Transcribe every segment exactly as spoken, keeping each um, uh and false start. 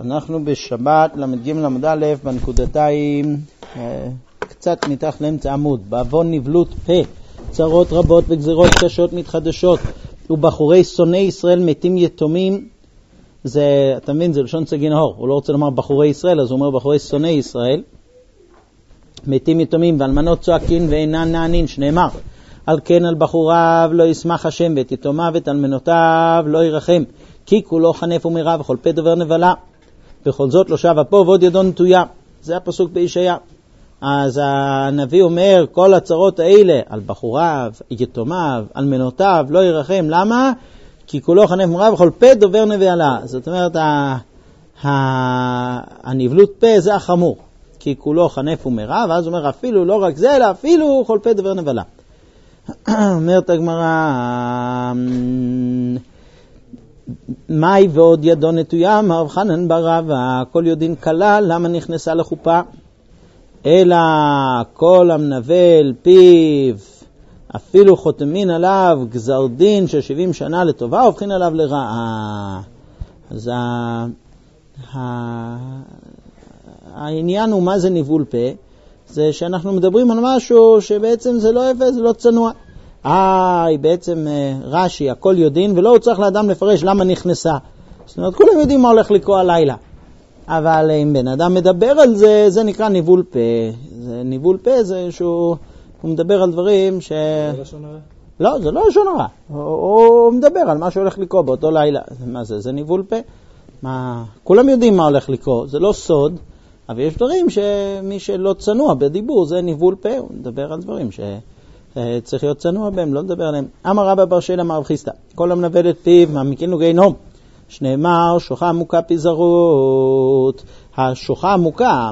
אנחנו בשבת למד ג' למד א' בנקודתיים קצת מתחת לאמצע עמוד. בעוון נבלות פה, צרות רבות וגזירות קשות מתחדשות, ובחורי שונאי ישראל מתים יתומים. זה, אתה מבין, זה לשון סגי נהור. הוא לא רוצה לומר בחורי ישראל, אז הוא אומר בחורי שונאי ישראל מתים יתומים, ואלמנות צועקין ואינן נענין, שנאמר על כן על בחוריו לא ישמח השם, ואת יתומיו ואת אלמנותיו לא ירחם, כי כולו חנף ומרע וכל פה דובר נבלה, בכל זאת לא שב אפו ועוד ידו נטויה. זה הפסוק בישעיה. אז הנביא אומר כל הצרות האלה על בחוריו, יתומיו, אלמנותיו לא ירחם. למה? כי כולו חנף ומרע וכל פה דובר נבלה. זאת אומרת הנבלות פה זה החמור, כי כולו חנף ומרע, ואז הוא אומר אפילו לא רק זה אלא אפילו כל פה דובר נבלה. אומרת הגמרא מאי ועוד ידו נטויה, אמר רב חנן בר רבא כל יודעין כלה למה נכנסה לחופה, אלא כל המנבל פיו אפילו חותמין עליו גזר דין של שבעים שנה לטובה הופכין עליו לרעה. אז ה... ה... העניין הוא מה זה ניבול פה, זה שאנחנו מדברים על משהו שבעצם זה לא יפה, זה לא צנוע. אה, היא בעצם רש"י, הכל יודעים, ולא הוא צריך לאדם לפרש למה נכנסה. זאת אומרת, כולם יודעים מה הולך לקרוא הלילה. אבל אם בן אדם מדבר על זה, זה נקרא ניבול פה. זה ניבול פה זה שהוא הוא מדבר על דברים ש... זה לא לשון הרע? לא, זה לא לשון הרע. הוא, הוא מדבר על מה שהולך לקרוא באותו לילה. מה זה? זה ניבול פה. מה... כולם יודעים מה הולך לקרוא, זה לא סוד. אבל יש דברים שמי שלא צנוע בדיבור זה ניבול פה, הוא מדבר על דברים שצריך להיות צנוע בהם, לא מדבר עליהם. אמר רבא בר שילה אמר רב חיסדא כל המנבל את פיו מעמיקין לו גיהנום, שנאמר שוחה עמוקה פיזרות. השוחה עמוקה,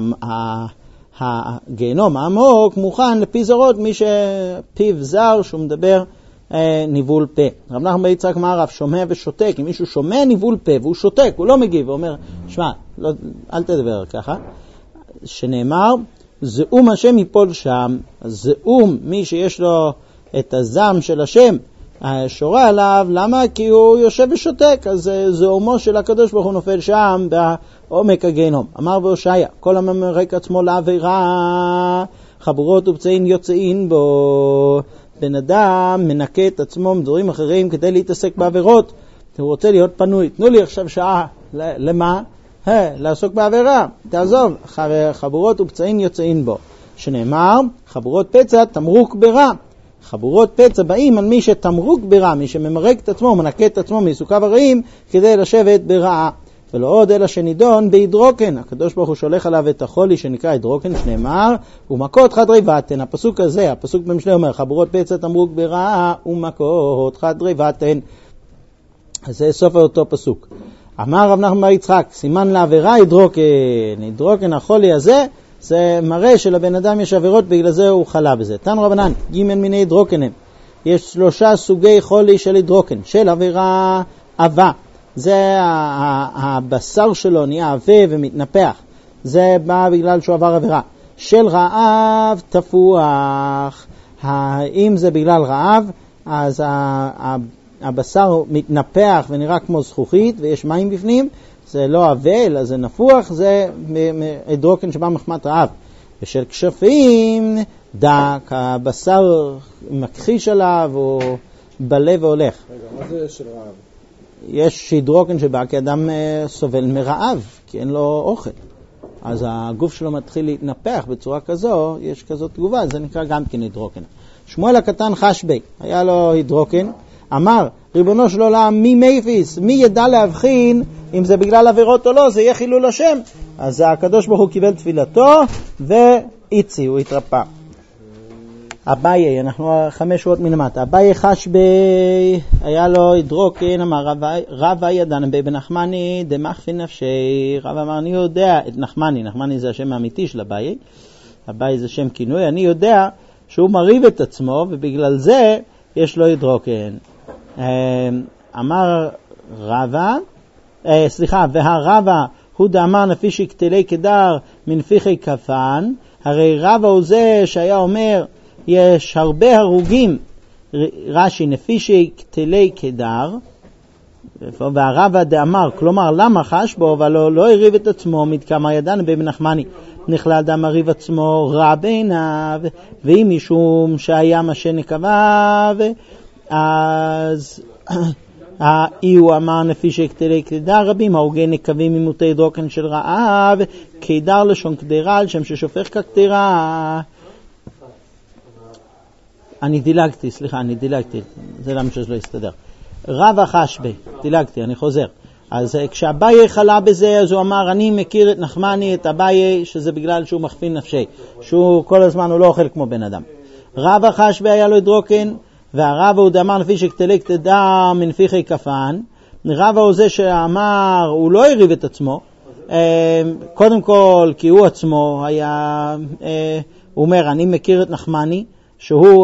הגיהנום העמוק מוכן לפיזרות, מי שפיו זר שהוא מדבר ניבול פה. רב נחמן בר יצחק אמר רב שומע ושותק, אם מישהו שומע ניבול פה והוא שותק, הוא לא מגיב, הוא אומר שמע, לא, אל תדבר ככה, שנאמר זעום השם יפול שם. זעום, מי שיש לו את הזעם של השם שורה עליו, למה? כי הוא יושב ושותק, אז זעומו של הקדוש ברוך הוא נופל שם בעומק הגיהנום. אמר בהושעיה כל הממרק עצמו לעבירה חבורות ופצעים יוצאים בו. בן אדם מנקה את עצמו מדברים אחרים כדי להתעסק בעבירות, הוא רוצה להיות פנוי. תנו לי עכשיו שעה, למה? לעסוק בעבירה, תעזוב. חבורות ופצעים יוצאים בו, שנאמר חבורות פצע תמרוק ברע. חבורות פצע באים על מי שתמרוק ברע, מי שממרק את עצמו, מנקה את עצמו מעיסוקיו הרעים כדי לשבת ברע. ולא עוד אלא שנידון בהידרוקן, הקדוש ברוך הוא שולח עליו את החולי שנקרא הידרוקן, שנאמר ומכות חדרי ותן. הפסוק הזה, הפסוק במשלי אומר חבורות פצע תמרוק ברע ומכות חדרי ותן. אז זה סוף אותו פסוק. אמר רב נחמן בר יצחק סימן לעבירה הידרוקן. הידרוקן החולי הזה זה מראה שלבן אדם יש עבירות, בגלל זה הוא חלה בזה. תנו רבנן ג' מיני הידרוקנים, יש שלושה סוגי חולי של הידרוקן. של עבירה עבה, זה הבשר שלו נהיה עבה ומתנפח, זה בא בגלל שהוא עבר עבירה. של רעב תפוח, אם זה בגלל רעב אז הבשר מתנפח ונראה כמו זכוכית ויש מים בפנים, זה לא עבה אלא זה נפוח, זה הידרוקן שבא מחמת רעב. ושל כשפים דק, הבשר מכחיש עליו או בלה והולך. רגע, מה זה של רעב? יש הידרוקן שבא כי אדם סובל מרעב, כי אין לו אוכל. אז הגוף שלו מתחיל להתנפח בצורה כזו, יש כזאת תגובה, זה נקרא גם כן הידרוקן. שמואל הקטן חשבי, היה לו הידרוקן, אמר ריבונו של עולם מי מייפיס, מי ידע להבחין אם זה בגלל עבירות או לא, זה יהיה חילול השם. אז הקדוש ברוך הוא קיבל תפילתו ואיצי, הוא התרפא. אביי, אנחנו חמש שעות מלמטה. אביי חשבי, היה לו הידרוקן, אמר רבא ידען בן נחמני דמחפין נפשי. רבא אמר אני יודע את נחמני, נחמני זה השם האמיתי של אביי, אביי זה שם כינוי, אני יודע שהוא מריב את עצמו ובגלל זה יש לו הידרוקן. אמר רבא, סליחה, והרבא הוא דאמר נפישי קטלי קדר מנפיחי כפן. הרי רבא הוא זה שהיה אומר יש הרבה הרוגים, רש"י נפישי קטלי קדר, והרבא דאמר, כלומר למה חש בו, אבל לא, לא הריב את עצמו מתקמא ידן בן נחמני, נכלל דם הריב עצמו רע בעיניו, ואם משום שהיה משה נקביו, אז אי הוא אמר נפי שכתלי כתדר רבים, ההוגי נקבים ממותי דרוקן של רעב, כתדר לשון כתרה על שם ששופך כתרה. אני דילגתי, סליחה, אני דילגתי, זה למה שזה לא יסתדר. רבא חש בי, דילגתי, אני חוזר. אז כשאביי חלה בזה, אז הוא אמר, אני מכיר את נחמני, את אביי, שזה בגלל שהוא מכפין נפשי, שהוא כל הזמן הוא לא אוכל כמו בן אדם. רבא חש בי היה לו דרוקן, והרבא הוא דאמר נפי שכתלי כתדר מנפיחי כפן. רבא הוא זה שאמר, הוא לא הריב את עצמו, קודם כל כי הוא עצמו היה, הוא אומר, אני מכיר את נחמני, שהוא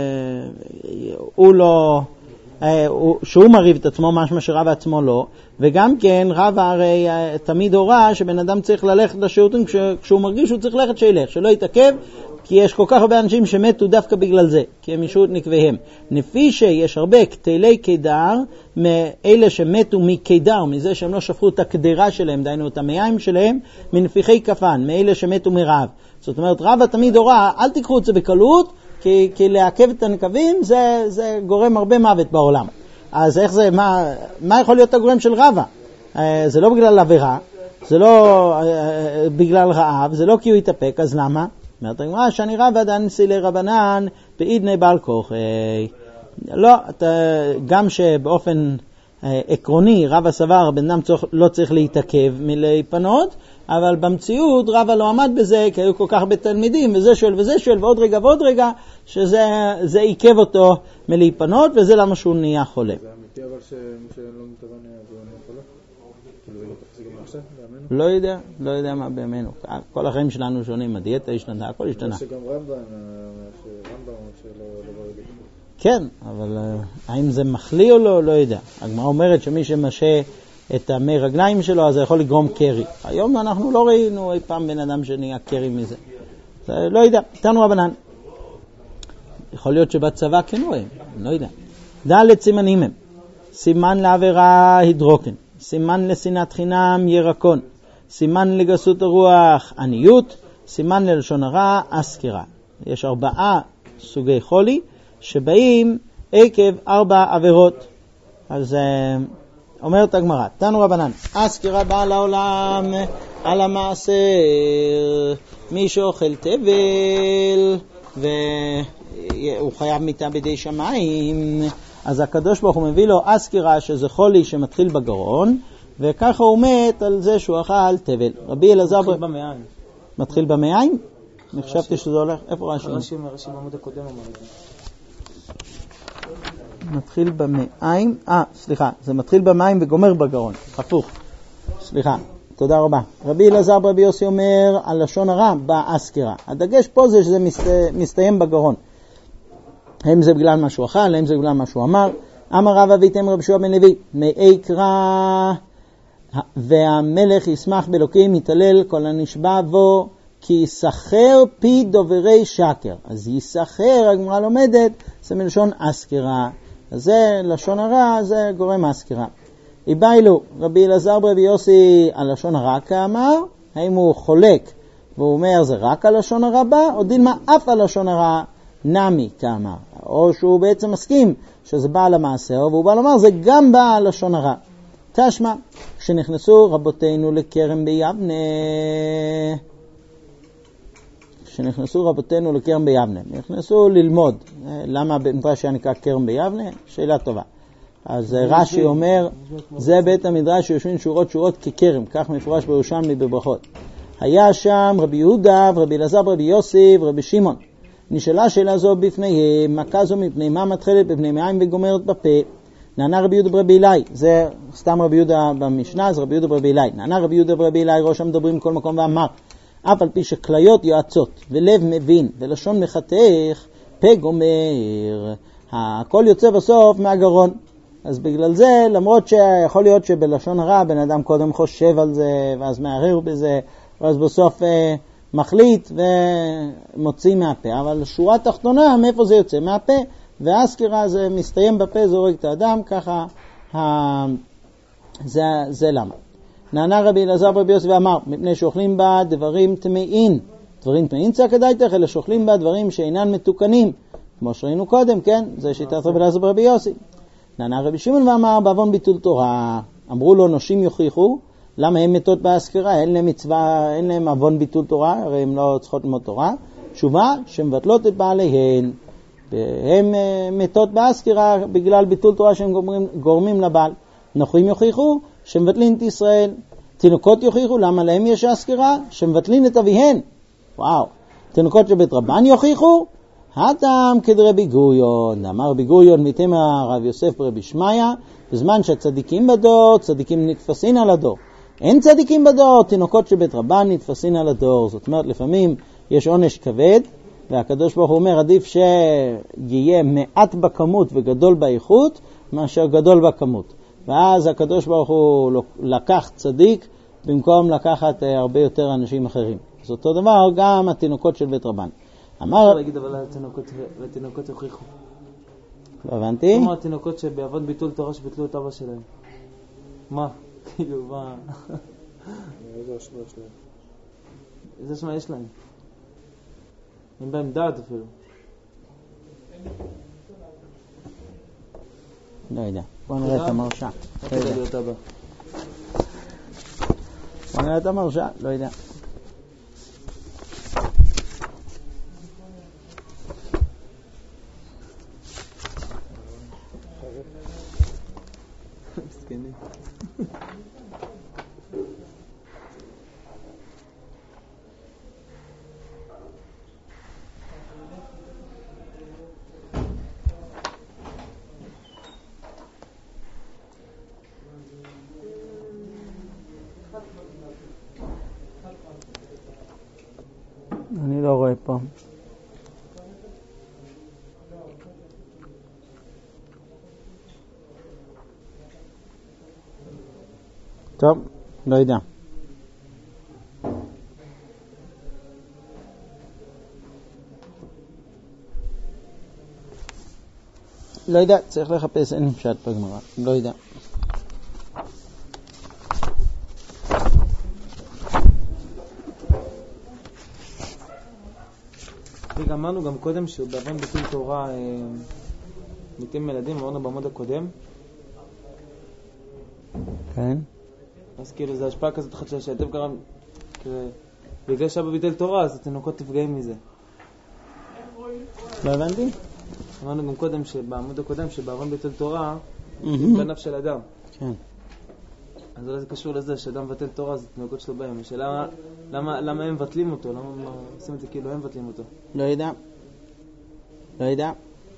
הוא לא, שהוא מריב את עצמו, משמע שרבא עצמו לא, וגם כן רבא הרי תמיד הוראה שבן אדם צריך ללכת לשירותים כשהוא מרגיש שהוא צריך ללכת שילך, שלא יתעכב, כי יש כל כך הרבה אנשים שמתו דווקא בגלל זה, כי הם אישו את נקביהם. לפי שיש הרבה כתלי קדר, מאלה שמתו מקדר, מזה שהם לא שפכו את הקדרה שלהם, דיינו את המיים שלהם, מנפיחי כפן, מאלה שמתו מרעב. זאת אומרת, רבא תמיד הוראה, אל תיקחו את זה בקלות, כי, כי לעכב את הנקבים זה, זה גורם הרבה מוות בעולם. אז איך זה, מה, מה יכול להיות הגורם של רבא? זה לא בגלל עבירה, זה לא בגלל רעב, זה לא כי הוא יתאפק, אז למה? אומרת הגמרא, שאני רבא דאנסי לרבנן בעידני בעל כוחי. לא, אתה, גם שבאופן אה, עקרוני רבא סבר, בן אדם צורך, לא צריך להתעכב מלהיפנות, אבל במציאות רבא לא עמד בזה, כי היו כל כך הרבה תלמידים, וזה שואל וזה שואל, ועוד רגע ועוד רגע, שזה זה עיכב אותו מלהיפנות, וזה למה שהוא נהיה חולה. זה אמיתי אבל שמי שלא מתאבן הוא נהיה חולה? כאילו לא תחזיק גם עכשיו, בימינו? לא יודע, לא יודע מה בימינו. כל החיים שלנו שונים, הדיאטה השתנה, הכל השתנה. יש שגם רמב"ם, רמב"ם שלא ברגע. כן, אבל האם זה מחליא או לא, לא יודע. הגמרא אומרת שמי שמשה את המי רגליים שלו, אז זה יכול לגרום קרי. היום אנחנו לא ראינו אי פעם בן אדם שנהיה קרי מזה. זה לא יודע, תנו רבנן. יכול להיות שבצבא כן רואים, לא יודע. ד' סימנים הם. סימן לעבירה הידרוקן. סימן לשנאת חינם ירקון. סימן לגסות הרוח עניות. סימן ללשון הרע אסקירה. יש ארבעה סוגי חולי שבאים עקב ארבע עבירות. אז אומרת הגמרא, תנו רבנן, אסקירה באה לעולם על המעשר, מי שאוכל תבל והוא חייב מיתה בידי שמיים, אז הקדוש ברוך הוא מביא לו אסקירה שזה חולי שמתחיל בגרון, וככה הוא מת על זה שהוא אכל תבל. רבי אלעזר מתחיל במעיים. מתחיל במעיים? אני חשבתי שזה הולך, איפה רש"י? רש"י רש"י בעמוד הקודם אמר את זה. מתחיל במעיים, אה, סליחה, זה מתחיל במים וגומר בגרון, הפוך, סליחה, תודה רבה. רבי אלעזר ברבי יוסי אומר על לשון הרע באסקירה. הדגש פה זה שזה מסת... מסתיים בגרון. האם זה בגלל משהו אכל, האם זה בגלל משהו אמר. אמר רבא ויתם רבי יהושע בן לוי, מאי קרא והמלך ישמח באלוקים יתהלל כל הנשבע בו כי יסחר פי דוברי שקר. אז יסחר, הגמרא לומדת, זה מלשון אסקירה. אז זה לשון הרע, זה גורם אסקירה. איבאילו, רבי אלעזר ברבי יוסי על לשון הרע כאמר, האם הוא חולק והוא אומר זה רק על לשון הרע בא, או דילמה אף על לשון הרע נמי כאמר. או שהוא בעצם מסכים שזה בא על המעשר, והוא בא לומר זה גם בא על לשון הרע. תשמע, כשנכנסו רבותינו לכרם ביבנה, כשנכנסו רבותינו לכרם ביבנה, נכנסו ללמוד. למה במדרש היה נקרא כרם ביבנה? שאלה טובה. אז רש"י אומר, זה בית המדרש שיושבים שורות שורות ככרם, כך מפורש בירושלמי בברכות. היה שם רבי יהודה ורבי אלעזר ורבי יוסי ורבי שמעון. נשאלה שאלה זו בפניהם, מכה זו מפני מה מתחילת בפני מים וגומרת בפה. נענה רבי יהודה ברבי אלי, זה סתם רבי יהודה במשנה, זה רבי יהודה ברבי אלי. נענה רבי יהודה ברבי אלי, ראש המדברים כל מקום ואמר, אף על פי שכליות יועצות ולב מבין ולשון מחתך, פה גומר. הכל יוצא בסוף מהגרון. אז בגלל זה, למרות שיכול להיות שבלשון הרע בן אדם קודם חושב על זה ואז מערער בזה, ואז בסוף אה, מחליט ומוציא מהפה. אבל שורה תחתונה, מאיפה זה יוצא? מהפה. והאסקירה זה מסתיים בפה, זורק את האדם, ככה זה, זה למה. נענה רבי אלעזר ברבי יוסי ואמר, מפני שאוכלים בה דברים טמאים. דברים טמאים צא כדאיתך, אלא שאוכלים בה דברים שאינן מתוקנים. כמו שראינו קודם, כן? זה שיטת רבי אלעזר ברבי יוסי. נענה רבי שמעון ואמר, בעוון ביטול תורה. אמרו לו, נושים יוכיחו, למה הם מתות בהזכרה? אין להם מצווה, אין להם עוון ביטול תורה, הרי הם לא צריכות ללמוד תורה. תשובה, שמבטלות את בעליהן. והם מתות בהזכרה בגלל ביטול תורה שהם גורמים, גורמים לבעל. נוכרים יוכיחו, שמבטלים את ישראל. תינוקות יוכיחו, למה להם יש הזכרה? שמבטלים את אביהן. וואו. תינוקות שבית רבן יוכיחו, הטעם כדרבי גוריון. אמר רבי גוריון מתמר רב יוסף ברבי שמעיה, בזמן שהצדיקים בדור, צדיקים נתפסין על הדור. אין צדיקים בדור, תינוקות שבית רבן נתפסין על הדור. זאת אומרת, לפעמים יש עונש כבד, והקדוש ברוך הוא אומר, עדיף שיהיה מעט בכמות וגדול באיכות, מאשר גדול בכמות. ואז הקדוש ברוך הוא לקח צדיק, במקום לקחת הרבה יותר אנשים אחרים. אז אותו דבר גם התינוקות של בית רבן. אמר... אפשר להגיד אבל לתינוקות יוכיחו. לא הבנתי. כמו התינוקות שבעבוד ביטול תורה שביטלו את אבא שלהם. מה? כאילו, מה? איזה אשמה יש להם? איזה אשמה יש להם? אין בהם דעת אפילו. לא יודע. בוא נראה את המרשע. לא יודע להיות אבא. בוא נראה את המרשע. לא יודע. מסכנים. אני לא רואה פה. טוב, לא יודע. לא יודע, צריך לחפש, אין פשט בגמרא, לא יודע. אמרנו גם קודם שבעוון ביטול תורה מתים ילדים, אמרנו בעמוד הקודם. כן. אז כאילו זה השפעה כזאת חדשה שאתם קראים, בגלל שאבא ביטל תורה אז התינוקות תפגעים מזה. לא הבנתי? אמרנו גם קודם שבעמוד הקודם שבעוון ביטול תורה בנף של אדם. כן. אז אולי זה קשור לזה שאדם מבטל תורה אז התינוקות שלו בהם. השאלה למה, למה הם מבטלים אותו? למה הם עושים את זה כאילו הם מבטלים אותו? לא יודע. לא יודע.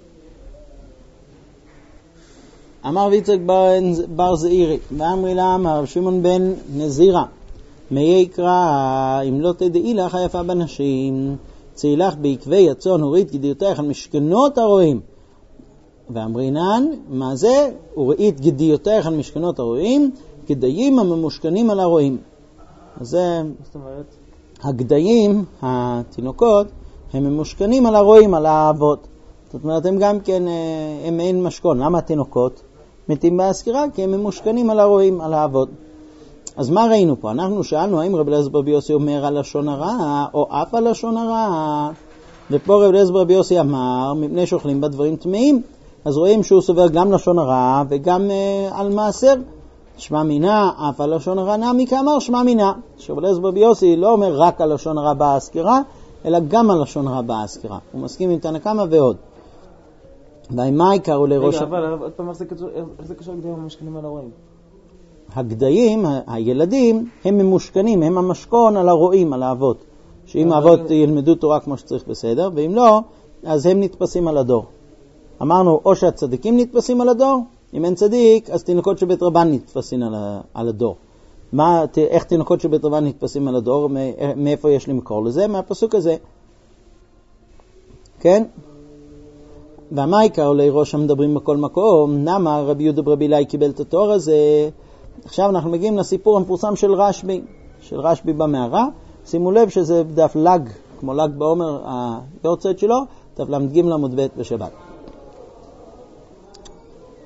אמר ויצק בר זעירי, ואמרי לה, אמר שמעון בן נזירה, מי יקרא, אם לא תדעי לך היפה בנשים, צאי לך בעקבי הצאן הורית גדיותייך על משכנות הרועים. ואמרינן, מה זה? הורית גדיותייך על משכנות הרועים, גדיים הממושכנים על הרועים. אז זה, זאת אומרת? הגדיים, התינוקות, הם ממושכנים על הרועים, על האבות. זאת אומרת, הם גם כן, הם אין משכון. למה התינוקות מתים בהזכרה? כי הם ממושכנים על הרועים, על האבות. אז מה ראינו פה? אנחנו שאלנו האם רבי אלעזר ברבי יוסי אומר על לשון הרע או אף על לשון הרע. ופה רבי אלעזר ברבי יוסי אמר, מפני שאוכלים בדברים טמאים, אז רואים שהוא סובר גם לשון הרע וגם uh, על מעשר. שמע מינה, אף על לשון הרע נמי כאמר שמע מינה. שרבי אלעזר ברבי יוסי לא אומר רק על לשון הרע בהזכרה, אלא גם על לשון הרע בהזכרה. הוא מסכים עם תנא קמא ועוד. ומה יקראו לראש... רגע, אבל עוד פעם, איך זה קשור לגדיים המשכנים על הרועים? הגדיים, הילדים, הם ממושכנים, הם המשכון על הרועים, על האבות. שאם האבות ילמדו תורה כמו שצריך בסדר, ואם לא, אז הם נתפסים על הדור. אמרנו, או שהצדיקים נתפסים על הדור, אם אין צדיק, אז תינוקות שבית רבן נתפסים על, על הדור. מה, איך תינוקות שבית רבן נתפסים על הדור? מאיפה יש לי מקור לזה? מהפסוק הזה. כן? ומה יקראו לראש המדברים בכל מקום? נמה רבי יהודה ברבי אילאי קיבל את התואר הזה. עכשיו אנחנו מגיעים לסיפור המפורסם של רשב"י, של רשב"י במערה. שימו לב שזה דף לג, כמו לג בעומר היורצייט שלו, דף למד ג' עמוד ב' בשבת.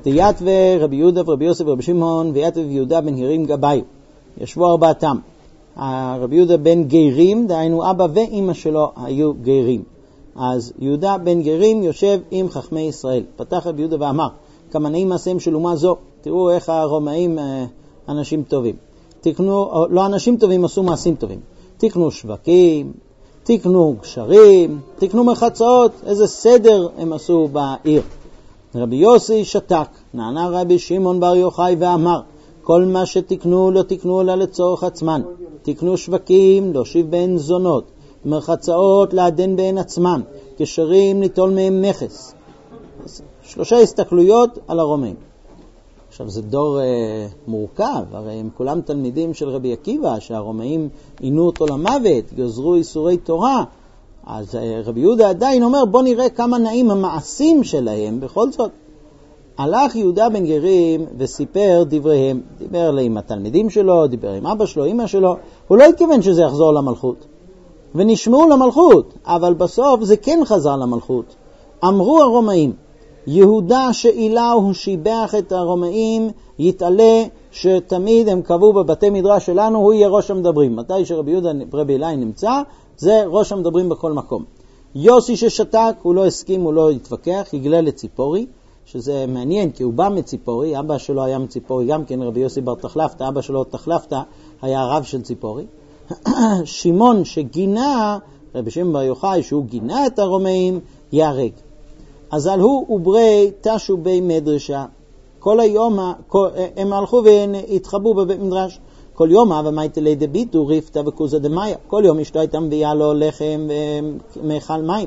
תיתווה רבי יהודה ורבי יוסף ורבי שמעון ויתווה יהודה בן גרים גבאיו. ישבו ארבעתם. רבי יהודה בן גרים, דהיינו אבא ואמא שלו היו גרים. אז יהודה בן גרים יושב עם חכמי ישראל. פתח רבי יהודה ואמר, כמה נעים מעשיהם של אומה זו. תראו איך הרומאים אנשים טובים. תקנו, לא אנשים טובים, עשו מעשים טובים. תקנו שווקים, תקנו גשרים, תקנו מחצאות, איזה סדר הם עשו בעיר. רבי יוסי שתק, נענה רבי שמעון בר יוחאי ואמר, כל מה שתקנו לא תקנו אלא לצורך עצמן. תקנו שווקים, להושיב בהן זונות, מרחצאות לעדן בהן עצמם, גשרים ליטול מהם מכס. שלושה הסתכלויות על הרומאים. עכשיו זה דור אה, מורכב, הרי הם כולם תלמידים של רבי עקיבא, שהרומאים עינו אותו למוות, גזרו איסורי תורה. אז אה, רבי יהודה עדיין אומר, בוא נראה כמה נעים המעשים שלהם בכל זאת. הלך יהודה בן גרים וסיפר דבריהם, דיבר לה עם התלמידים שלו, דיבר עם אבא שלו, אמא שלו, הוא לא התכוון שזה יחזור למלכות. ונשמעו למלכות, אבל בסוף זה כן חזר למלכות. אמרו הרומאים, יהודה שאילה הוא שיבח את הרומאים, יתעלה שתמיד הם קבעו בבתי מדרש שלנו, הוא יהיה ראש המדברים. מתי שרבי יהודה רבי אלי נמצא, זה ראש המדברים בכל מקום. יוסי ששתק, הוא לא הסכים, הוא לא התווכח, יגלה לציפורי, שזה מעניין, כי הוא בא מציפורי, אבא שלו היה מציפורי, גם כן רבי יוסי בר תחלפתא, אבא שלו תחלפתא, היה הרב של ציפורי. שמעון שגינה, רבי שמעון בר יוחאי, שהוא גינה את הרומאים, יהרג. אז על הוא וברי תשו בי מדרשה. כל היום, כל, הם הלכו והתחבאו בבית מדרש. כל יום, ומייטה לידי ביטו, ריפתא וכוזה דמיה. כל יום אשתו הייתה מביאה לו לחם ומאכל מים.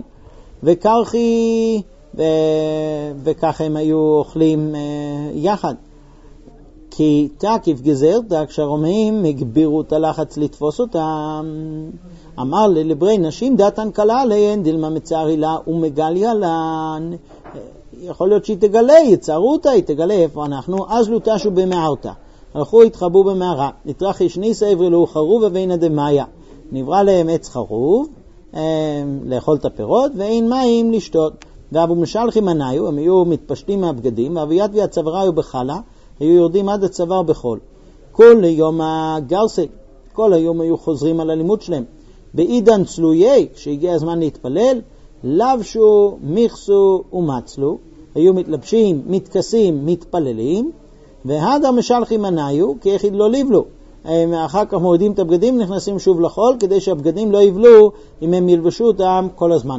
וקרחי, ו... וכך הם היו אוכלים יחד. כי תקיף גזרתא, כשהרומאים הגבירו את הלחץ לתפוס אותם, אמר לברי נשים דתן קלה עליהן, דילמה מצערי לה ומגליה לן. יכול להיות שהיא תגלה, יצערו אותה, היא תגלה איפה אנחנו. אז לא תשו במערתה. הלכו התחבאו במערה. נטרח ישניסה יברלו חרוב ואין דמיה. נברא להם עץ חרוב, לאכול את הפירות, ואין מים לשתות. ואבו משלחים עניו, הם היו מתפשטים מהבגדים, ואביית והצווארה היו בחלה, היו יורדים עד הצוואר בחול. כל יום הגרסי, כל היום היו חוזרים על הלימוד שלהם. בעידן צלויי, כשהגיע הזמן להתפלל, לבשו, מיכסו ומצלו, היו מתלבשים, מתכסים, מתפללים, והדר משלחים עניו, כי יחיד לא ליבלו. הם אחר כך מורידים את הבגדים, נכנסים שוב לחול, כדי שהבגדים לא יבלו אם הם ילבשו אותם כל הזמן.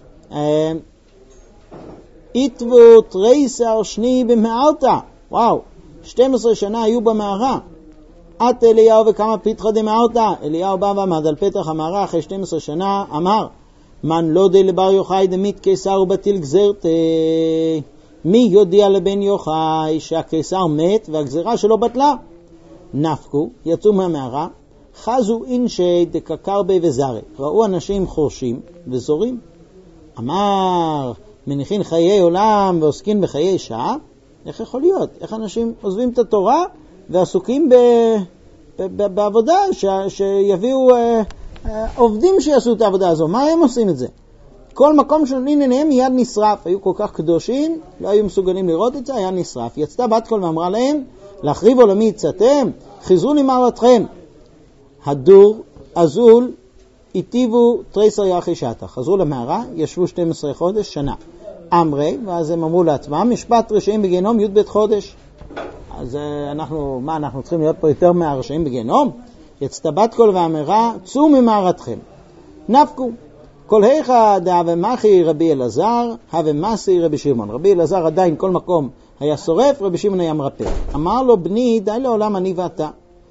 איתבו תריסר שני במערתה, וואו, שתים עשרה שנה היו במערה. את אליהו וכמה פיתחה דמערתה, אליהו בא ועמד על פתח המערה אחרי שתים עשרה שנה, אמר, מן לא די לבר יוחאי דמית קיסר ובטיל גזרת, מי יודיע לבן יוחאי שהקיסר מת והגזרה שלו בטלה? נפקו, יצאו מהמערה, חזו אינשי דקקר בי וזרי, ראו אנשים חורשים וזורים. אמר, מניחין חיי עולם ועוסקים בחיי שעה? איך יכול להיות? איך אנשים עוזבים את התורה ועסוקים ב, ב, ב, בעבודה ש, שיביאו אה, אה, עובדים שיעשו את העבודה הזו? מה הם עושים את זה? כל מקום שנותנים עיניהם מיד נשרף. היו כל כך קדושים, לא היו מסוגלים לראות את זה, היה נשרף. יצתה בת קול ואמרה להם, להחריב עולמי יצאתם, חזרו לי מערתכם. הדור, הזול, היטיבו תריסר יחי שטח. חזרו למערה, ישבו שתים עשרה חודש, שנה. אמרי, ואז הם אמרו לעצמם, משפט רשעים בגיהנום י' בית חודש. אז אנחנו, מה, אנחנו צריכים להיות פה יותר מהרשעים בגיהנום? יצתה בת קול ואמרה, צאו ממערתכם. נפקו. כל היכה דהווה מחי רבי אלעזר, הווה מסי רבי שמעון. רבי אלעזר עדיין כל מקום היה שורף, רבי שמעון היה מרפא. אמר לו, בני, די לעולם אני ואתה.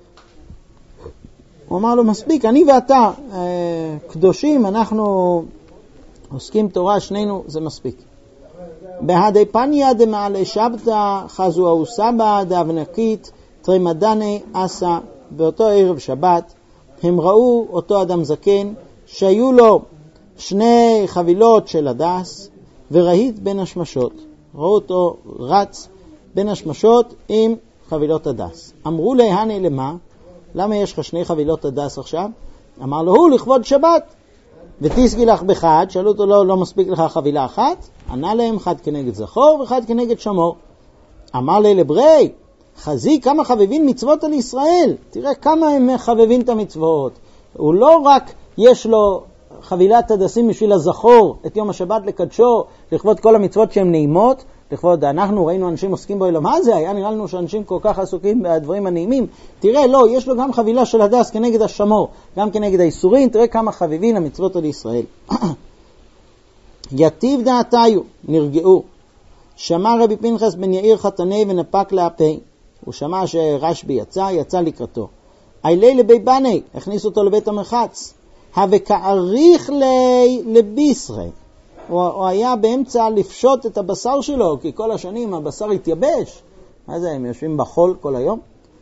הוא אמר לו, מספיק, אני ואתה אה, קדושים, אנחנו עוסקים תורה, שנינו, זה מספיק. בהדי פניה דמעלה שבתא, חזו האוסבא דאבנקית, תרימדני אסה, באותו ערב שבת, הם ראו אותו אדם זקן, שהיו לו שני חבילות של הדס, ורהיט בין השמשות. ראו אותו רץ בין השמשות עם חבילות הדס. אמרו להני למה? למה יש לך שני חבילות הדס עכשיו? אמר לו, הוא לכבוד שבת. ותסגי לך בחד, שאלו אותו, לא, לא מספיק לך חבילה אחת? ענה להם, חד כנגד זכור וחד כנגד שמור. אמר לי לברי, חזי כמה חבבין מצוות על ישראל, תראה כמה הם חבבין את המצוות. הוא לא רק יש לו חבילת הדסים בשביל הזכור את יום השבת לקדשו, לכבוד כל המצוות שהן נעימות, לכבוד, אנחנו ראינו אנשים עוסקים בו, אלא מה זה? היה נראה לנו שאנשים כל כך עסוקים בדברים הנעימים. תראה, לא, יש לו גם חבילה של הדס כנגד השמור, גם כנגד האיסורים, תראה כמה חביבין המצוות על ישראל. יטיב דעתיו, נרגעו. שמע רבי פנחס בן יאיר חתני ונפק להפי. הוא שמע שרשב"י יצא, יצא לקראתו. אילי לבי בני, הכניס אותו לבית המרחץ. וכעריך לי לבישרי. הוא, הוא היה באמצע לפשוט את הבשר שלו, כי כל השנים הבשר התייבש. מה זה, הם יושבים בחול כל היום?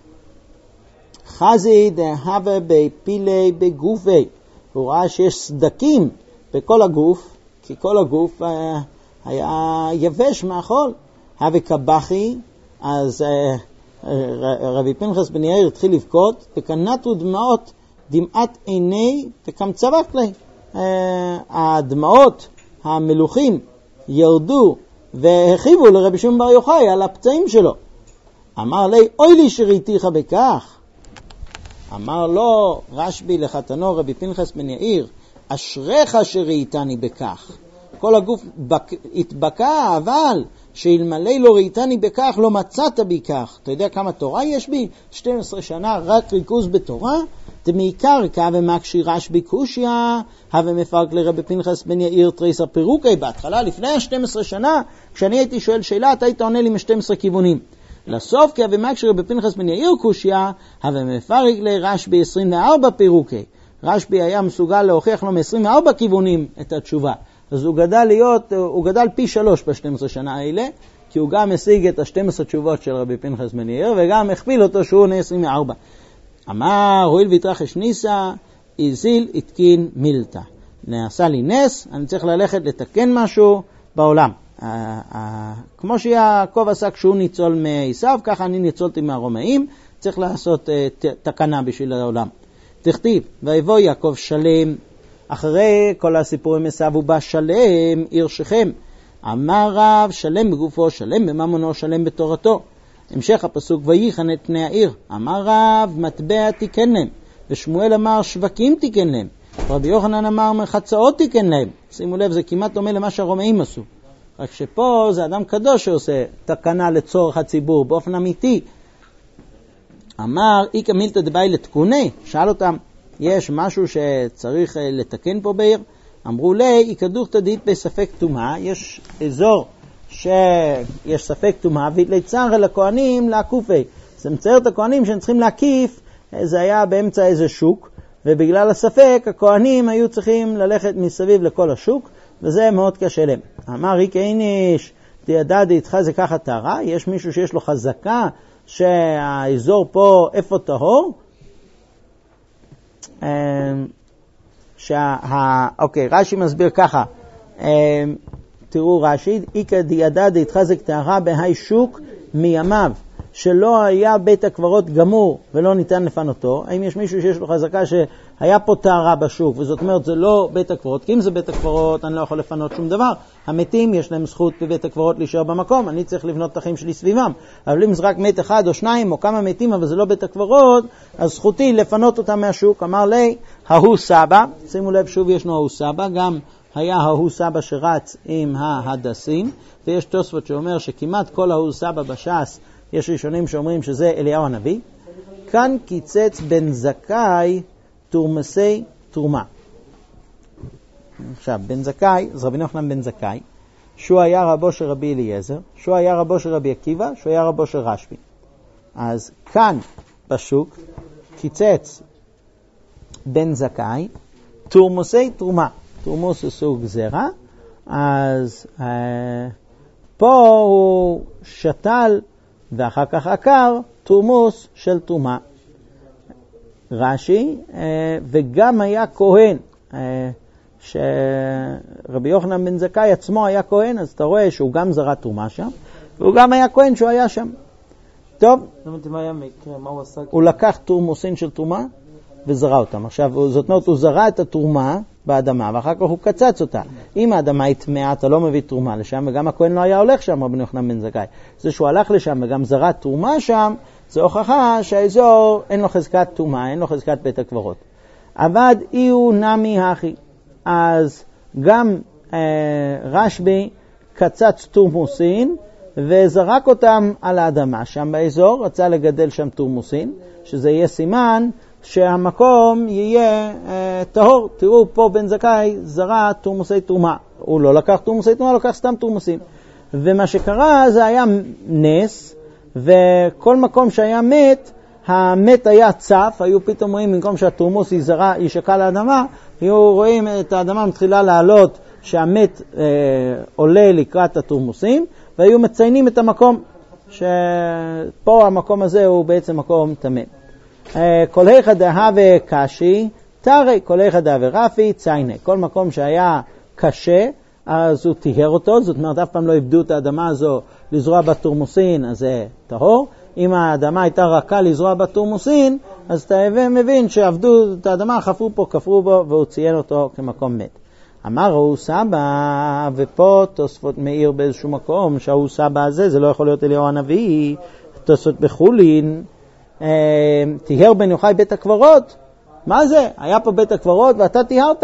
חזי דהבה בפילי בגופי. הוא ראה שיש סדקים בכל הגוף, כי כל הגוף אה, היה יבש מהחול. הווה קבחי, אז אה, רבי פנחס בן יאיר התחיל לבכות, וקנתו דמעות דמעת עיני וקמצבק לי. אה, הדמעות המלוכים ירדו והחיבו לרבי שמעון בר יוחאי על הפצעים שלו. אמר לי, אוי לי שראיתיך בכך. אמר לו רשב"י לחתנו רבי פנחס בן יאיר, אשריך שראיתני בכך. כל הגוף בק... התבקע, אבל שאלמלא לא ראיתני בכך לא מצאת בי כך. אתה יודע כמה תורה יש בי? שתים עשרה שנה רק ריכוז בתורה. דמעיקר כהווה מקשי רשב"י קושיה, הווה מפרק לרבי פנחס בן יאיר תריסר פירוקי. בהתחלה לפני שתים עשרה שנה, כשאני הייתי שואל שאלה, אתה היית עונה לי מ-שנים עשר כיוונים. לסוף כהווה מקשי רבי פנחס בן יאיר קושיה, הווה מפרק לרשב"י עשרים וארבע פירוקי. רשב"י היה מסוגל להוכיח לו מ-עשרים וארבע כיוונים את התשובה. אז הוא גדל להיות, הוא גדל פי שלוש ב-שתים עשרה שנה האלה, כי הוא גם השיג את ה-שתים עשרה תשובות של רבי פנחס בן יאיר, וגם הכפיל אותו שהוא עונה עשרים וארבע. אמר, הואיל ויתרחש ניסה, איזיל התקין מילתא. נעשה לי נס, אני צריך ללכת לתקן משהו בעולם. כמו שיעקב עשה כשהוא ניצול מעשיו, ככה אני ניצולתי מהרומאים, צריך לעשות תקנה בשביל העולם. תכתיב, ויבוא יעקב שלם, אחרי כל הסיפורים עשיו הוא בא שלם, עיר שכם. אמר רב, שלם בגופו, שלם בממונו, שלם בתורתו. המשך הפסוק, וייחן את פני העיר. אמר רב, מטבע תיקן להם. ושמואל אמר, שווקים תיקן להם. רבי יוחנן אמר, מחצאות תיקן להם. שימו לב, זה כמעט דומה למה שהרומאים עשו. רק שפה זה אדם קדוש שעושה תקנה לצורך הציבור, באופן אמיתי. אמר, איקה מילתא דבאי לתקוני. שאל אותם, יש משהו שצריך לתקן פה בעיר? אמרו לי, איקדוך תדית בספק תומה. יש אזור שיש ספק תומה, והתליצר אל הכהנים להקופי. זה מצייר את הכהנים שהם צריכים להקיף, זה היה באמצע איזה שוק, ובגלל הספק הכהנים היו צריכים ללכת מסביב לכל השוק, וזה מאוד קשה להם. אמר איקה איניש, תידד איתך זה ככה טהרה, יש מישהו שיש לו חזקה שהאזור פה איפה טהור? שה... אוקיי, רש"י מסביר ככה, תראו רש"י, איקה דידד התחזק טהרה בהי שוק מימיו, שלא היה בית הקברות גמור ולא ניתן לפנותו. האם יש מישהו שיש לו חזקה שהיה פה טהרה בשוק, וזאת אומרת זה לא בית הקברות, כי אם זה בית הקברות אני לא יכול לפנות שום דבר. המתים יש להם זכות בבית הקברות להישאר במקום, אני צריך לבנות את החיים שלי סביבם. אבל אם זה רק מת אחד או שניים או כמה מתים אבל זה לא בית הקברות, אז זכותי לפנות אותם מהשוק. אמר לי, ההוא סבא, שימו לב שוב ישנו ההוא סבא, גם היה ההוא סבא שרץ עם ההדסים, ויש תוספות שאומר שכמעט כל ההוא סבא בש"ס, יש ראשונים שאומרים שזה אליהו הנביא. כאן קיצץ בן זכאי תורמסי תרומה. עכשיו, בן זכאי, זה רבי יוחנן בן זכאי, שהוא היה רבו של רבי אליעזר, שהוא היה רבו של רבי עקיבא, שהוא היה רבו של רשב"י. אז כאן בשוק קיצץ בן זכאי תורמסי תרומה. תורמוס זה סוג זרע, אז אה, פה הוא שתל ואחר כך עקר תורמוס של תרומה. רש"י, וגם היה כהן, שרבי יוחנן בן זכאי עצמו היה כהן, אז אתה רואה שהוא גם זרע תרומה שם, והוא גם היה כהן שהוא היה שם. טוב, מה הוא עשה? הוא לקח תורמוסין של תרומה, וזרע אותם. עכשיו, זאת אומרת, הוא זרע את התרומה באדמה, ואחר כך הוא קצץ אותה. אם האדמה היא טמאה, אתה לא מביא תרומה לשם, וגם הכהן לא היה הולך שם, רבן יוחנן בן זכאי. זה שהוא הלך לשם וגם זרע תרומה שם, זה הוכחה שהאזור אין לו חזקת תרומה, אין לו חזקת בית הקברות. עבד איהו נמי הכי. אז גם אה, רשב"י קצץ תורמוסין, וזרק אותם על האדמה שם באזור, רצה לגדל שם תורמוסין, שזה יהיה סימן שהמקום יהיה אה, טהור. תראו פה בן זכאי זרע תורמוסי תרומה, הוא לא לקח תורמוסי תרומה, לקח סתם תורמוסים. ומה שקרה זה היה נס, וכל מקום שהיה מת, המת היה צף, היו פתאום רואים במקום שהתורמוס יזרע, ישקע לאדמה, היו רואים את האדמה מתחילה לעלות שהמת אה, עולה לקראת התורמוסים, והיו מציינים את המקום, שפה המקום הזה הוא בעצם מקום טמא. כל אחד דהווה קשי, תרי, כל אחד דהווה רפי, ציינה. כל מקום שהיה קשה, אז הוא טיהר אותו, זאת אומרת, אף פעם לא עבדו את האדמה הזו לזרוע בתורמוסין, אז זה טהור. אם האדמה הייתה רכה לזרוע בתורמוסין, אז אתה מבין שעבדו את האדמה, חפרו פה, כפרו בו, והוא ציין אותו כמקום מת. אמר הוא סבא, ופה תוספות מאיר באיזשהו מקום, שהוא סבא הזה, זה לא יכול להיות אליהו הנביא, תוספות בחולין, אה, תיהר בן יוחאי בית הקברות. מה זה? היה פה בית הקברות ואתה תיהרת.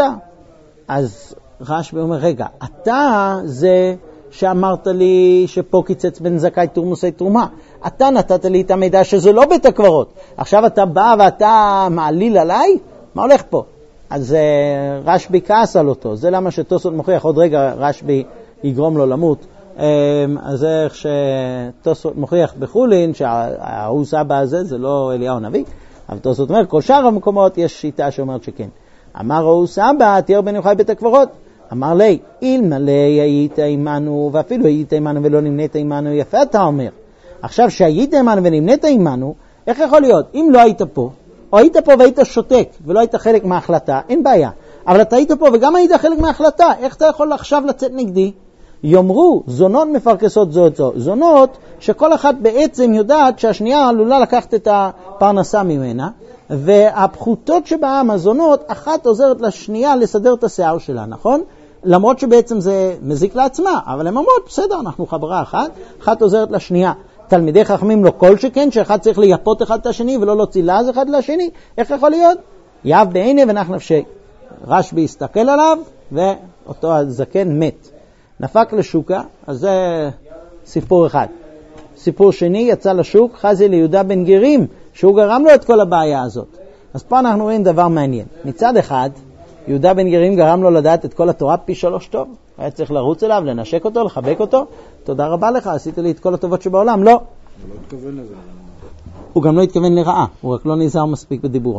אז רשב"י אומר, רגע, אתה זה שאמרת לי שפה קיצץ בן זכאי תורמוסי תרומה. אתה נתת לי את המידע שזה לא בית הקברות. עכשיו אתה בא ואתה מעליל עליי? מה הולך פה? אז uh, רשב"י כעס על אותו. זה למה שתוספות מוכיח, עוד רגע רשב"י יגרום לו למות. Um, אז זה איך שתוספות מוכיח בחולין, שההוא סבא הזה זה לא אליהו הנביא. אבל תוספות אומר, כל שאר המקומות יש שיטה שאומרת שכן. אמר הוא סבא, תיהר בן יוחאי בית הקברות. אמר לי, אלמלא היית עמנו, ואפילו היית עמנו ולא נמנית עמנו, יפה אתה אומר. עכשיו שהיית עמנו ונמנית עמנו, איך יכול להיות? אם לא היית פה, או היית פה והיית שותק ולא היית חלק מההחלטה, אין בעיה. אבל אתה היית פה וגם היית חלק מההחלטה, איך אתה יכול עכשיו לצאת נגדי? יאמרו, זונות מפרקסות זו את זו. זונות שכל אחת בעצם יודעת שהשנייה עלולה לקחת את הפרנסה ממנה, והפחותות שבעם הזונות, אחת עוזרת לשנייה לסדר את השיער שלה, נכון? למרות שבעצם זה מזיק לעצמה, אבל הן אומרות, בסדר, אנחנו חברה אחת, אחת עוזרת לשנייה. תלמידי חכמים לא כל שכן, שאחד צריך לייפות אחד את השני ולא להוציא לעז אחד לשני. איך יכול להיות? יאב בעיני ונח נפשי. רשב"י הסתכל עליו ואותו הזקן מת. נפק לשוקה, אז זה סיפור אחד. סיפור שני, יצא לשוק, חזי ליהודה בן גרים, שהוא גרם לו את כל הבעיה הזאת. אז פה אנחנו רואים דבר מעניין. מצד אחד, יהודה בן גרים גרם לו לדעת את כל התורה פי שלוש טוב. היה צריך לרוץ אליו, לנשק אותו, לחבק אותו. תודה רבה לך, עשית לי את כל הטובות שבעולם. לא. הוא לא התכוון לזה. הוא גם לא התכוון לרעה, הוא רק לא נזהר מספיק בדיבורו.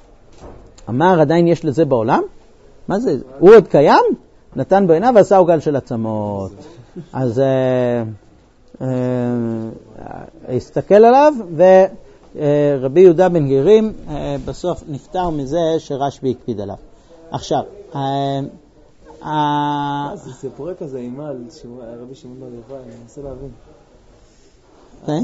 אמר, עדיין יש לזה בעולם? מה זה? הוא עוד קיים? נתן בו עיניו ועשה עוגל של עצמות. אז אה, אה, הסתכל עליו, ורבי יהודה בן גרים אה, בסוף נפטר מזה שרשב"י הקפיד עליו. עכשיו, מה זה סיפורי כזה אימה על רבי שמעון בר יוחאי, אני מנסה להבין.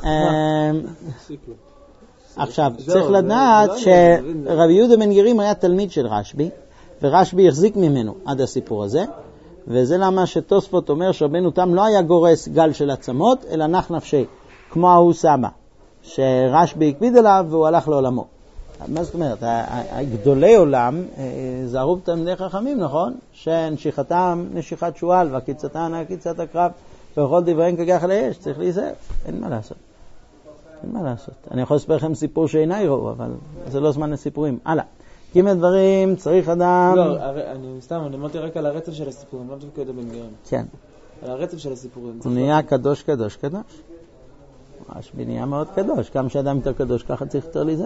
עכשיו, צריך לדעת שרבי יהודה בן גרים היה תלמיד של רשב"י, ורשב"י החזיק ממנו עד הסיפור הזה, וזה למה שתוספות אומר שרבנו תם לא היה גורס גל של עצמות, אלא נח נפשי, כמו ההוא סבא, שרשב"י הקפיד עליו והוא הלך לעולמו. מה זאת אומרת? גדולי עולם זהרו בתלמידי חכמים, נכון? שנשיכתם נשיכת שועל והקיצתם קיצת הקרב וכל דבריהם כגח לאש, צריך להיזהר, אין מה לעשות. אין מה לעשות. אני יכול לספר לכם סיפור שאיני ראו, אבל זה לא זמן לסיפורים. הלאה. ג' דברים, צריך אדם... לא, אני סתם, אני אמרתי רק על הרצף של הסיפורים, לא דווקא יהודה בן גרים. כן. על הרצף של הסיפורים. הוא נהיה קדוש, קדוש, קדוש. רשב"י נהיה מאוד קדוש. כמה שאדם יותר קדוש, ככה צריך יותר להיזהר.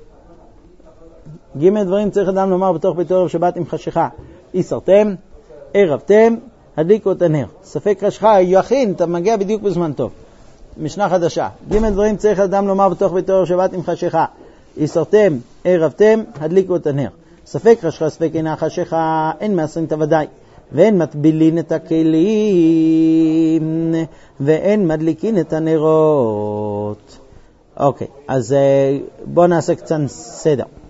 ג' דברים צריך אדם לומר בתוך בית ערב שבת עם חשיכה. איסרתם, ערבתם, הדליקו את הנר. ספק חשיכה, יכין, אתה מגיע בדיוק בזמן טוב. משנה חדשה. ג' דברים צריך אדם לומר בתוך בית ערב שבת עם חשיכה. איסרתם, ערבתם, הדליקו את הנר. ספק חשיכה, ספק אינה חשיכה, אין מעשרים את הוודאי. ואין מטבילין את הכלים, ואין מדליקין את הנרות. אוקיי, אז בואו נעשה קצת סדר.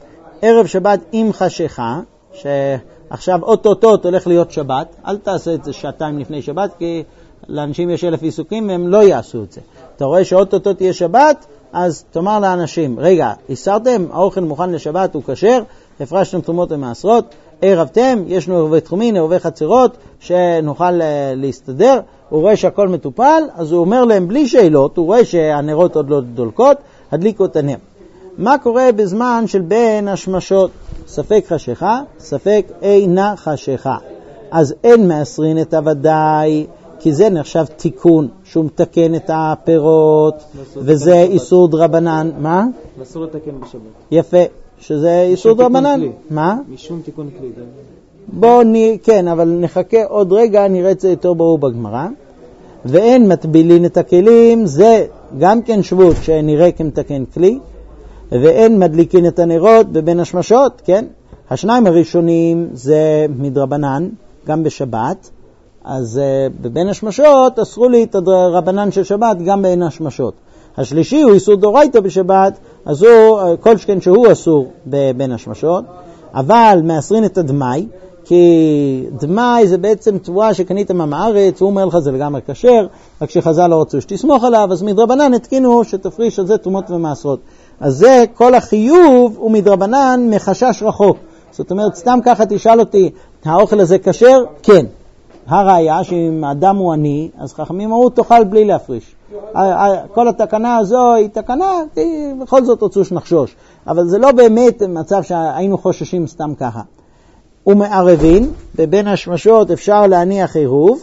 ערב שבת עם חשיכה, שעכשיו אוטוטוט הולך להיות שבת, אל תעשה את זה שעתיים לפני שבת, כי לאנשים יש אלף עיסוקים והם לא יעשו את זה. אתה רואה שאוטוטוט תהיה שבת, אז תאמר לאנשים, רגע, הסרתם, האוכל מוכן לשבת, הוא כשר, הפרשתם תרומות ומעשרות, ערבתם, יש לנו ערבי תחומין, ערבי חצרות, שנוכל להסתדר, הוא רואה שהכל מטופל, אז הוא אומר להם בלי שאלות, הוא רואה שהנרות עוד לא דולקות, הדליקו את הנר. מה קורה בזמן של בין השמשות? ספק חשיכה, ספק אינה חשיכה. אז אין מעשרין את הוודאי, כי זה נחשב תיקון, שהוא מתקן את הפירות, וזה איסור דרבנן. מה? אסור לתקן בשבת. יפה, שזה איסור דרבנן. מה? משום תיקון כלי. בוא נ... כן, אבל נחכה עוד רגע, נראה את זה יותר ברור בגמרא. ואין מטבילין את הכלים, זה גם כן שבות שנראה כמתקן כלי, ואין מדליקין את הנרות בבין השמשות, כן? השניים הראשונים זה מדרבנן, גם בשבת, אז uh, בבין השמשות אסרו לי את הרבנן של שבת גם בין השמשות. השלישי הוא איסור דורייתא בשבת, אז הוא, כל שכן שהוא אסור בבין השמשות, אבל מאסרין את הדמי, כי דמי זה בעצם תבואה שקנית מהארץ, הוא אומר לך זה לגמרי כשר, רק שחז"ל לא רצו שתסמוך עליו, אז מדרבנן התקינו שתפריש על זה תרומות ומעשרות. אז זה כל החיוב הוא מדרבנן מחשש רחוק. זאת אומרת, סתם ככה תשאל אותי, האוכל הזה כשר? כן. הראיה שאם האדם הוא עני, אז חכמים אמרו תאכל בלי להפריש. כל התקנה הזו היא תקנה, בכל זאת רצו שנחשוש. אבל זה לא באמת מצב שהיינו חוששים סתם ככה. ומערבין, בבין השמשות אפשר להניח עירוב,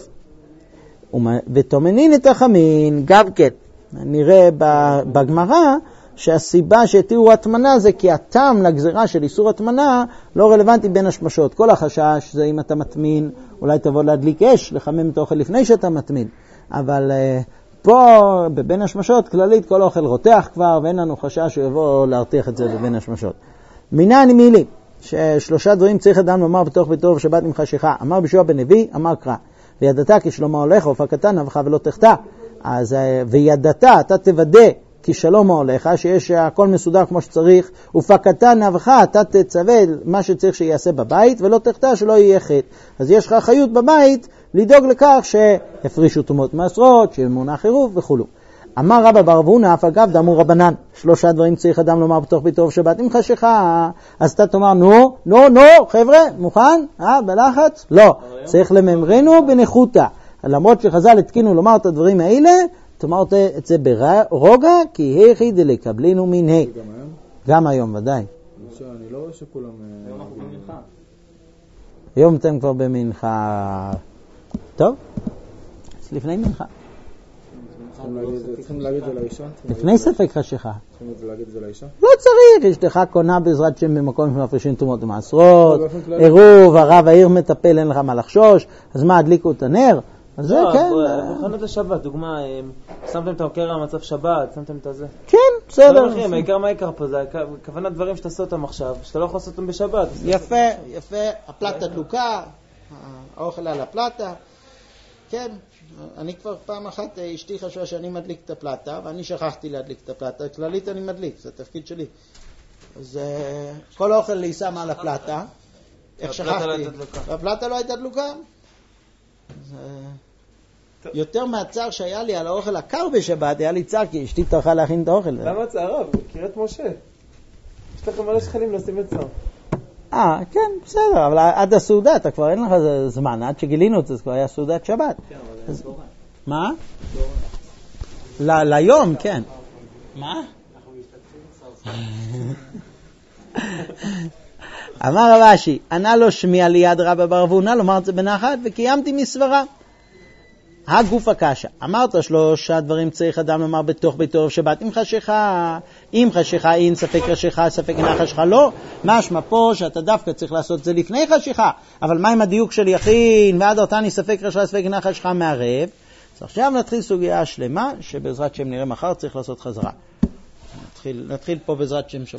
ותומנין את החמין, גם כן. נראה בגמרא שהסיבה שהתירו התמנה זה כי הטעם לגזרה של איסור התמנה לא רלוונטי בין השמשות. כל החשש זה אם אתה מתמין, אולי תבוא להדליק אש, לחמם את האוכל לפני שאתה מתמין. אבל uh, פה בבין השמשות כללית כל האוכל רותח כבר, ואין לנו חשש שהוא יבוא להרתיח את זה בבין השמשות. מינן מילים, ששלושה דברים צריך אדם לומר בתוך ביתו ובשבת עם חשיכה. אמר בישוע בן לוי, אמר קרא. וידעת כי שלמה הולך, הופקתה נבחה ולא תחתה. אז וידעת, אתה תוודא כי שלום הולך, שיש הכל מסודר כמו שצריך, ופקתה נבחה, אתה תצווה מה שצריך שיעשה בבית, ולא תחתה שלא יהיה חטא. אז יש לך אחריות בבית לדאוג לכך שהפרישו תרומות מעשרות, שמונח עירוב וכו'. אמר רבא בר אבונה, אף אגב דאמרו רבנן, שלושה דברים צריך אדם לומר בתוך ביתו ובשבת עם חשיכה. אז אתה תאמר, נו, נו, נו, חבר'ה, מוכן? אה, בלחץ? לא, צריך לממרנו בניחותא. למרות שחז"ל התקינו לומר את הדברים האלה, תאמר את זה ברוגע, כי היכי דלקבלינו מן ה'. גם היום? גם היום, ודאי. אני לא רואה שכולם... היום אנחנו במנחה. היום אתם כבר במנחה. טוב, אז לפני מנחה. צריכים להגיד את זה לאישה? לפני ספק חשיכה. צריכים להגיד את זה לאישה? לא צריך, אשתך קונה בעזרת שם במקום שמפרישים תרומות ומעשרות, עירוב, הרב העיר מטפל, אין לך מה לחשוש, אז מה, הדליקו את הנר? אז זה כן. מוכנות לשבת, דוגמה, שמתם את העוקר המצב שבת, שמתם את הזה. כן, בסדר. לא אחים, העיקר מה העיקר פה, זה כוונת דברים שאתה עושה אותם עכשיו, שאתה לא יכול לעשות אותם בשבת. יפה, יפה, הפלטה דלוקה, האוכל על הפלטה, כן. אני כבר פעם אחת, אשתי חשבה שאני מדליק את הפלטה, ואני שכחתי להדליק את הפלטה, כללית אני מדליק, זה התפקיד שלי. אז כל האוכל לי שמה על הפלטה, איך שכחתי, והפלטה לא הייתה דלוקה. יותר מהצער שהיה לי על האוכל הקר בשבת, היה לי צער כי אשתי טרחה להכין את האוכל. למה צער רב? קריאת משה. יש לכם מלא שכנים לשים את צער. אה, כן, בסדר, אבל עד הסעודה, אתה כבר אין לך זמן, עד שגילינו את זה, זה כבר היה סעודת שבת. כן, אבל זה דורן. מה? ליום, כן. מה? אנחנו משתתפים אמר רב אשי, ענה לו שמיע ליד רבא בר אבונה, לומר את זה בנחת, וקיימתי מסברה. הגוף הקשה. אמרת שלושה דברים צריך אדם לומר בתוך ביתו ובשבת עם חשיכה. אם חשיכה אין ספק חשיכה, ספק אינה חשיכה לא. משמע פה שאתה דווקא צריך לעשות את זה לפני חשיכה. אבל מה עם הדיוק של יכין? ועד אותני ספק חשיכה, ספק אינה חשיכה מערב. אז עכשיו נתחיל סוגיה שלמה, שבעזרת שם נראה מחר צריך לעשות חזרה. נתחיל, נתחיל פה בעזרת שם